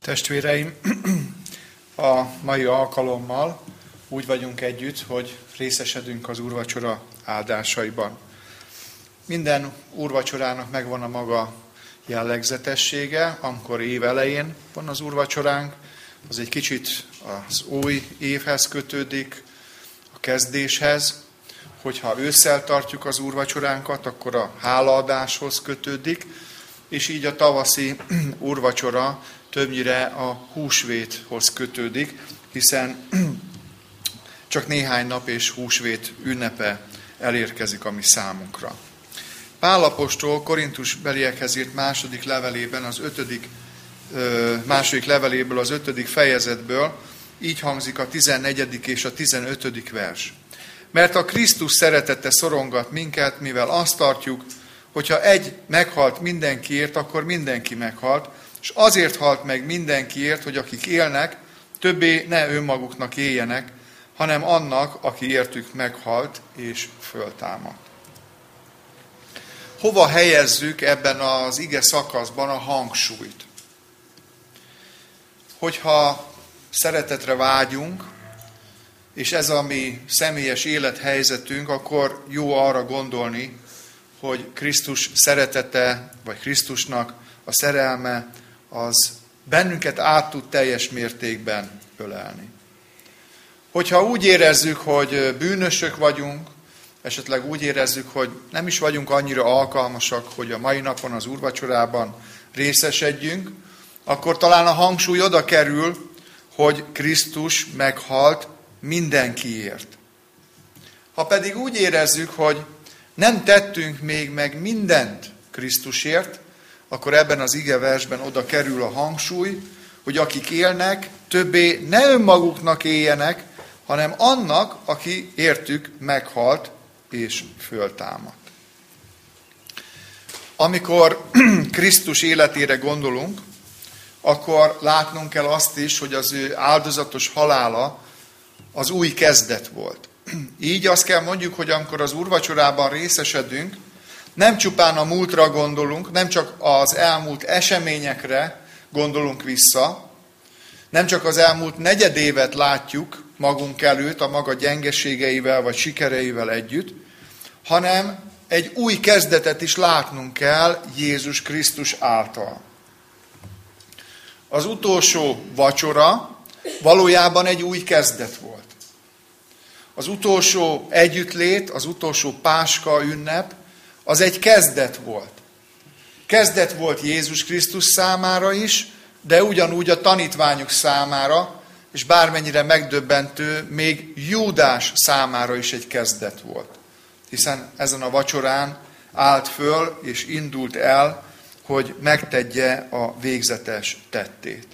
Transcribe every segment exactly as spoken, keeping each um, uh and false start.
Testvéreim, a mai alkalommal úgy vagyunk együtt, hogy részesedünk az úrvacsora áldásaiban. Minden úrvacsorának megvan a maga jellegzetessége, amikor év elején van az úrvacsoránk, az egy kicsit az új évhez kötődik, a kezdéshez. Hogyha ősszel tartjuk az úrvacsoránkat, akkor a hálaadáshoz kötődik, és így a tavaszi úrvacsora többnyire a húsvéthoz kötődik, hiszen csak néhány nap és húsvét ünnepe elérkezik a mi számunkra. Pál apostol Korintusbeliekhez írt második levelében, az ötödik, második leveléből, az ötödik fejezetből így hangzik a tizennegyedik és a tizenötödik vers. Mert a Krisztus szeretete szorongat minket, mivel azt tartjuk, hogyha egy meghalt mindenkiért, akkor mindenki meghalt, és azért halt meg mindenkiért, hogy akik élnek, többé ne önmaguknak éljenek, hanem annak, aki értük meghalt és föltámadt. Hova helyezzük ebben az ige szakaszban a hangsúlyt? Hogyha szeretetre vágyunk, és ez a mi személyes élethelyzetünk, akkor jó arra gondolni, hogy Krisztus szeretete, vagy Krisztusnak a szerelme, az bennünket át tud teljes mértékben ölelni. Hogyha úgy érezzük, hogy bűnösök vagyunk, esetleg úgy érezzük, hogy nem is vagyunk annyira alkalmasak, hogy a mai napon az úrvacsorában részesedjünk, akkor talán a hangsúly oda kerül, hogy Krisztus meghalt mindenkiért. Ha pedig úgy érezzük, hogy nem tettünk még meg mindent Krisztusért, akkor ebben az igeversben oda kerül a hangsúly, hogy akik élnek, többé ne önmaguknak éljenek, hanem annak, aki értük meghalt és föltámadt. Amikor Krisztus életére gondolunk, akkor látnunk kell azt is, hogy az ő áldozatos halála az új kezdet volt. Így azt kell mondjuk, hogy amikor az úrvacsorában részesedünk, nem csupán a múltra gondolunk, nem csak az elmúlt eseményekre gondolunk vissza, nem csak az elmúlt negyedévet látjuk magunk előtt a maga gyengeségeivel vagy sikereivel együtt, hanem egy új kezdetet is látnunk kell Jézus Krisztus által. Az utolsó vacsora valójában egy új kezdet volt. Az utolsó együttlét, az utolsó Páska ünnep, az egy kezdet volt. Kezdet volt Jézus Krisztus számára is, de ugyanúgy a tanítványok számára, és bármennyire megdöbbentő, még Júdás számára is egy kezdet volt. Hiszen ezen a vacsorán állt föl és indult el, hogy megtegye a végzetes tettét.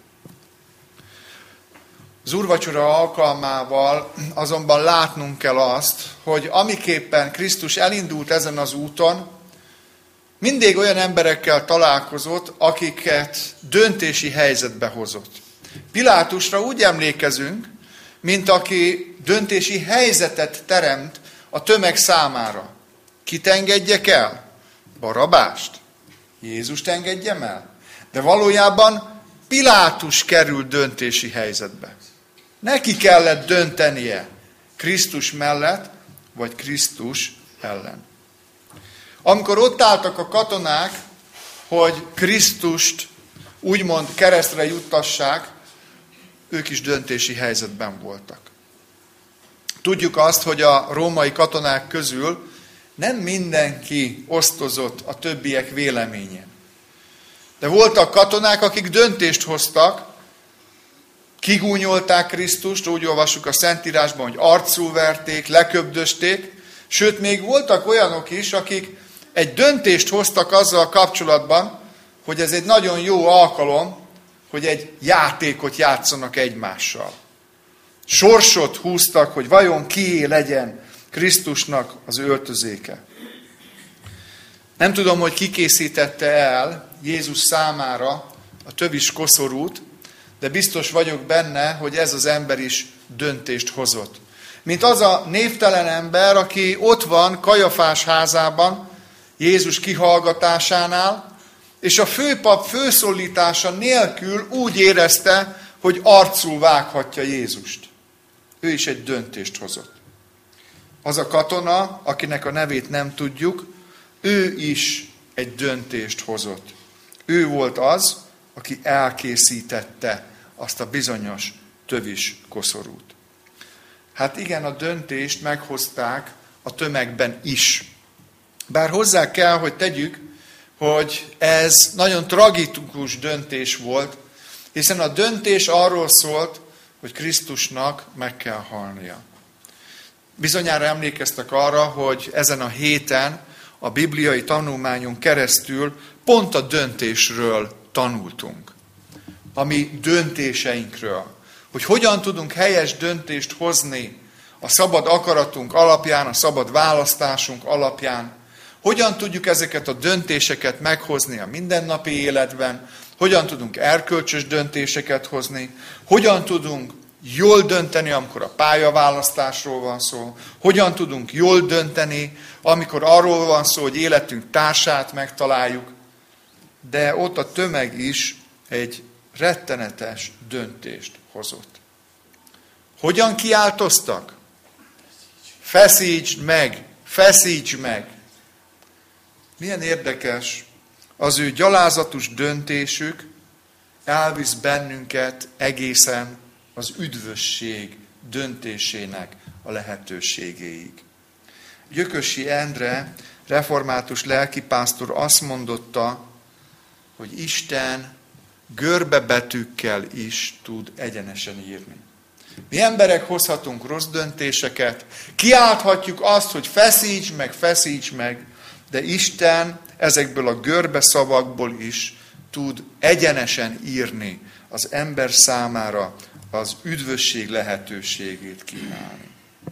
Az úrvacsora alkalmával azonban látnunk kell azt, hogy amiképpen Krisztus elindult ezen az úton, mindig olyan emberekkel találkozott, akiket döntési helyzetbe hozott. Pilátusra úgy emlékezünk, mint aki döntési helyzetet teremt a tömeg számára. Kit engedjek el? Barabást? Jézust engedjem el? De valójában Pilátus került döntési helyzetbe. Neki kellett döntenie Krisztus mellett, vagy Krisztus ellen. Amikor ott álltak a katonák, hogy Krisztust úgymond keresztre juttassák, ők is döntési helyzetben voltak. Tudjuk azt, hogy a római katonák közül nem mindenki osztozott a többiek véleményén. De voltak katonák, akik döntést hoztak, kigúnyolták Krisztust, úgy olvassuk a Szentírásban, hogy arcul verték, leköbdösték, sőt, még voltak olyanok is, akik egy döntést hoztak azzal kapcsolatban, hogy ez egy nagyon jó alkalom, hogy egy játékot játszanak egymással. Sorsot húztak, hogy vajon kié legyen Krisztusnak az öltözéke. Nem tudom, hogy ki készítette el Jézus számára a tövis koszorút, de biztos vagyok benne, hogy ez az ember is döntést hozott. Mint az a névtelen ember, aki ott van Kajafás házában, Jézus kihallgatásánál, és a főpap főszólítása nélkül úgy érezte, hogy arcul vághatja Jézust. Ő is egy döntést hozott. Az a katona, akinek a nevét nem tudjuk, ő is egy döntést hozott. Ő volt az, aki elkészítette azt a bizonyos tövis koszorút. Hát igen, a döntést meghozták a tömegben is. Bár hozzá kell, hogy tegyük, hogy ez nagyon tragikus döntés volt, hiszen a döntés arról szólt, hogy Krisztusnak meg kell halnia. Bizonyára emlékeztek arra, hogy ezen a héten a bibliai tanulmányon keresztül pont a döntésről tanultunk. A mi döntéseinkről. Hogy hogyan tudunk helyes döntést hozni a szabad akaratunk alapján, a szabad választásunk alapján. Hogyan tudjuk ezeket a döntéseket meghozni a mindennapi életben, hogyan tudunk erkölcsös döntéseket hozni, hogyan tudunk jól dönteni, amikor a pályaválasztásról van szó, hogyan tudunk jól dönteni, amikor arról van szó, hogy életünk társát megtaláljuk, de ott a tömeg is egy rettenetes döntést hozott. Hogyan kiáltoztak? Feszítsd meg, feszítsd meg! Milyen érdekes, az ő gyalázatos döntésük elvisz bennünket egészen az üdvösség döntésének a lehetőségéig. Gyökösi Endre, református lelkipásztor azt mondotta, hogy Isten görbebetűkkel is tud egyenesen írni. Mi emberek hozhatunk rossz döntéseket, kiálthatjuk azt, hogy feszíts meg, feszíts meg, de Isten ezekből a görbe szavakból is tud egyenesen írni az ember számára az üdvösség lehetőségét kínálni.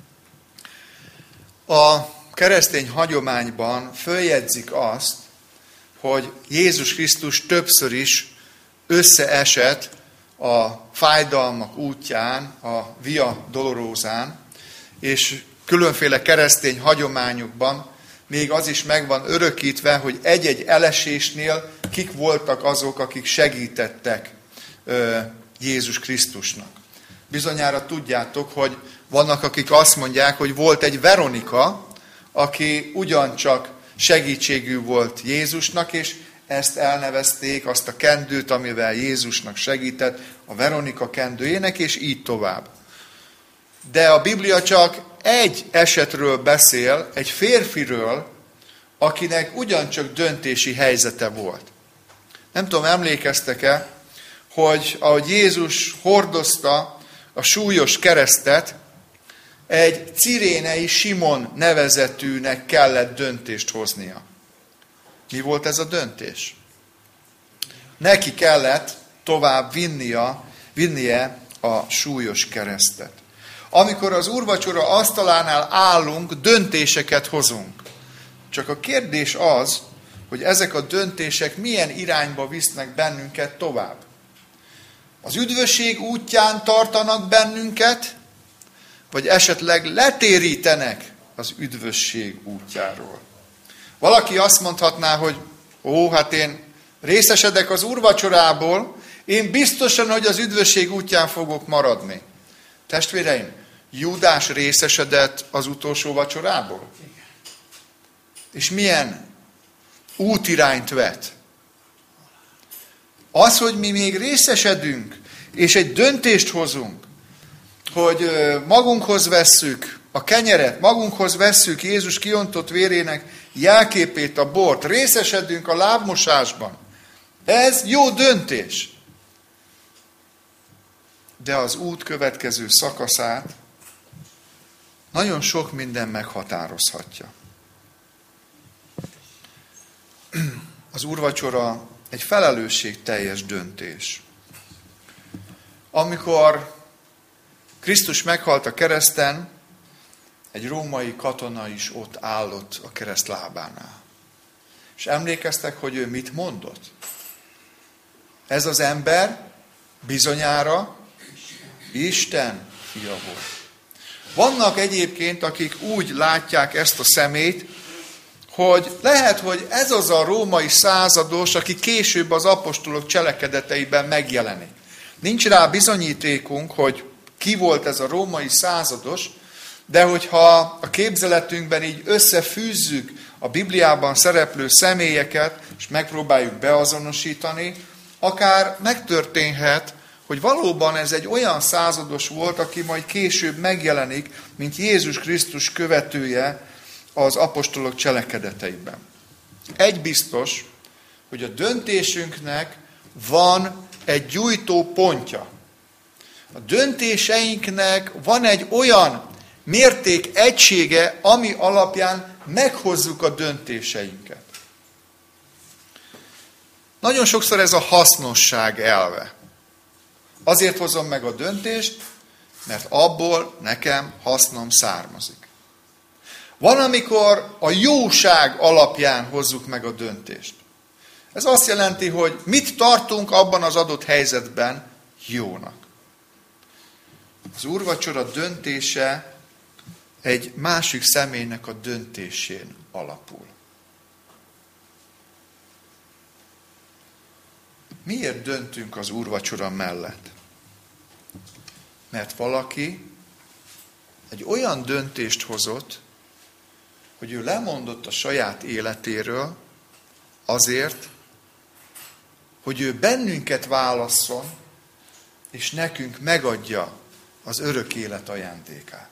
A keresztény hagyományban följegyzik azt, hogy Jézus Krisztus többször is összeesett a fájdalmak útján, a Via Dolorózán, és különféle keresztény hagyományokban még az is meg van örökítve, hogy egy-egy elesésnél kik voltak azok, akik segítettek Jézus Krisztusnak. Bizonyára tudjátok, hogy vannak, akik azt mondják, hogy volt egy Veronika, aki ugyancsak segítségű volt Jézusnak, és ezt elnevezték, azt a kendőt, amivel Jézusnak segített, a Veronika kendőjének, és így tovább. De a Biblia csak egy esetről beszél, egy férfiről, akinek ugyancsak döntési helyzete volt. Nem tudom, emlékeztek-e, hogy ahogy Jézus hordozta a súlyos keresztet, egy cirénei Simon nevezetűnek kellett döntést hoznia. Mi volt ez a döntés? Neki kellett tovább vinnia, vinnie a súlyos keresztet. Amikor az úrvacsora asztalánál állunk, döntéseket hozunk. Csak a kérdés az, hogy ezek a döntések milyen irányba visznek bennünket tovább. Az üdvösség útján tartanak bennünket, vagy esetleg letérítenek az üdvösség útjáról. Valaki azt mondhatná, hogy ó, hát én részesedek az úrvacsorából, én biztosan, hogy az üdvösség útján fogok maradni. Testvéreim, Júdás részesedett az utolsó vacsorából? És milyen útirányt vett? Az, hogy mi még részesedünk, és egy döntést hozunk, hogy magunkhoz vesszük a kenyeret, magunkhoz vesszük Jézus kiontott vérének jelképét, a bort, részesedünk a lábmosásban. Ez jó döntés. De az út következő szakaszát nagyon sok minden meghatározhatja. Az úrvacsora egy felelősségteljes döntés. Amikor Krisztus meghalt a kereszten, egy római katona is ott állott a kereszt lábánál. És emlékeztek, hogy ő mit mondott? Ez az ember bizonyára Isten fia volt. Vannak egyébként, akik úgy látják ezt a személyt, hogy lehet, hogy ez az a római százados, aki később az apostolok cselekedeteiben megjelenik. Nincs rá bizonyítékunk, hogy ki volt ez a római százados, de hogyha a képzeletünkben így összefűzzük a Bibliában szereplő személyeket, és megpróbáljuk beazonosítani, akár megtörténhet, hogy valóban ez egy olyan százados volt, aki majd később megjelenik, mint Jézus Krisztus követője az apostolok cselekedeteiben. Egy biztos, hogy a döntésünknek van egy gyújtó pontja. A döntéseinknek van egy olyan mérték egysége, ami alapján meghozzuk a döntéseinket. Nagyon sokszor ez a hasznosság elve. Azért hozom meg a döntést, mert abból nekem hasznom származik. Van, amikor a jóság alapján hozzuk meg a döntést. Ez azt jelenti, hogy mit tartunk abban az adott helyzetben jónak. Az úrvacsora döntése egy másik személynek a döntésén alapul. Miért döntünk az úrvacsora mellett? Mert valaki egy olyan döntést hozott, hogy ő lemondott a saját életéről azért, hogy ő bennünket válasszon, és nekünk megadja az örök élet ajándékát.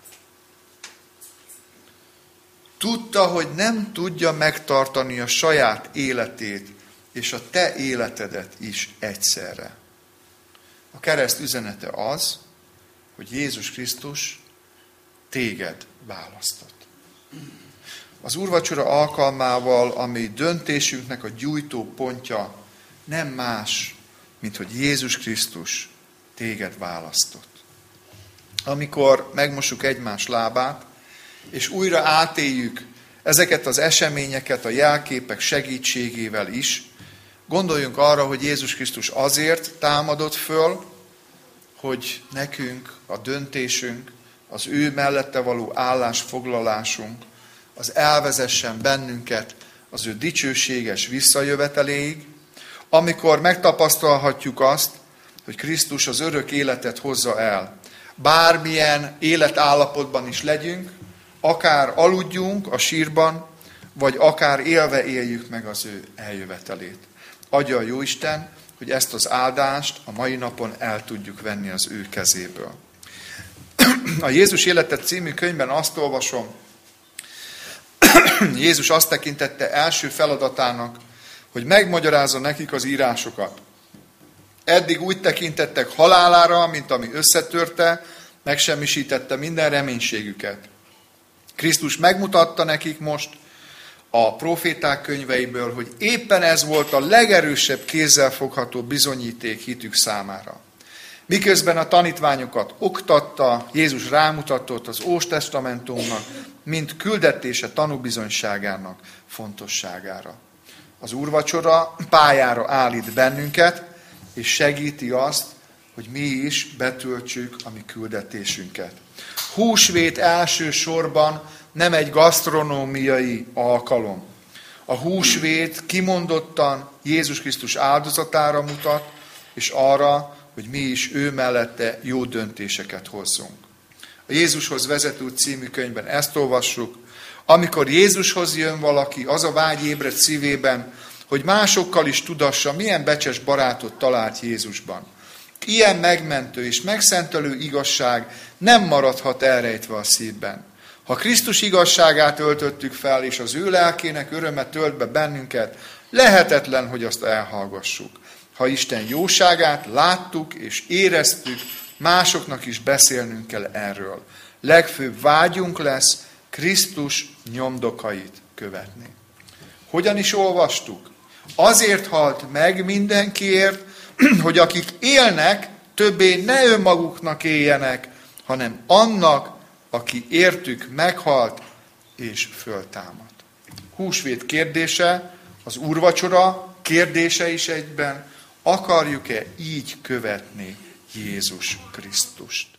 Tudta, hogy nem tudja megtartani a saját életét és a te életedet is egyszerre. A kereszt üzenete az, hogy Jézus Krisztus téged választott. Az úrvacsora alkalmával, ami döntésünknek a gyújtó pontja, nem más, mint hogy Jézus Krisztus téged választott. Amikor megmosuk egymás lábát, és újra átéljük ezeket az eseményeket a jelképek segítségével is, gondoljunk arra, hogy Jézus Krisztus azért támadott föl, hogy nekünk a döntésünk, az ő mellette való állásfoglalásunk, az elvezessen bennünket az ő dicsőséges visszajöveteléig, amikor megtapasztalhatjuk azt, hogy Krisztus az örök életet hozza el. Bármilyen életállapotban is legyünk, akár aludjunk a sírban, vagy akár élve éljük meg az ő eljövetelét. Adja a Jóisten, hogy ezt az áldást a mai napon el tudjuk venni az ő kezéből. A Jézus Életet című könyvben azt olvasom, Jézus azt tekintette első feladatának, hogy megmagyarázza nekik az írásokat. Eddig úgy tekintettek halálára, mint ami összetörte, megsemmisítette minden reménységüket. Krisztus megmutatta nekik most a proféták könyveiből, hogy éppen ez volt a legerősebb kézzelfogható bizonyíték hitük számára. Miközben a tanítványokat oktatta, Jézus rámutatott az Óstestamentumnak, mint küldetése tanúbizonyságának fontosságára. Az úrvacsora pályára állít bennünket, és segíti azt, hogy mi is betöltsük a mi küldetésünket. Húsvét elsősorban nem egy gasztronómiai alkalom. A húsvét kimondottan Jézus Krisztus áldozatára mutat, és arra, hogy mi is ő mellette jó döntéseket hozzunk. A Jézushoz vezető című könyvben ezt olvassuk. Amikor Jézushoz jön valaki, az a vágy ébred szívében, hogy másokkal is tudassa, milyen becses barátot talált Jézusban. Ilyen megmentő és megszentelő igazság nem maradhat elrejtve a szívben. Ha Krisztus igazságát öltöttük fel, és az ő lelkének öröme tölt be bennünket, lehetetlen, hogy azt elhallgassuk. Ha Isten jóságát láttuk és éreztük, másoknak is beszélnünk kell erről. Legfőbb vágyunk lesz Krisztus nyomdokait követni. Hogyan is olvastuk? Azért halt meg mindenkiért, hogy akik élnek, többé ne önmaguknak éljenek, hanem annak, aki értük meghalt és föltámad. Húsvét kérdése, az úrvacsora kérdése is egyben, akarjuk-e így követni Jézus Krisztust?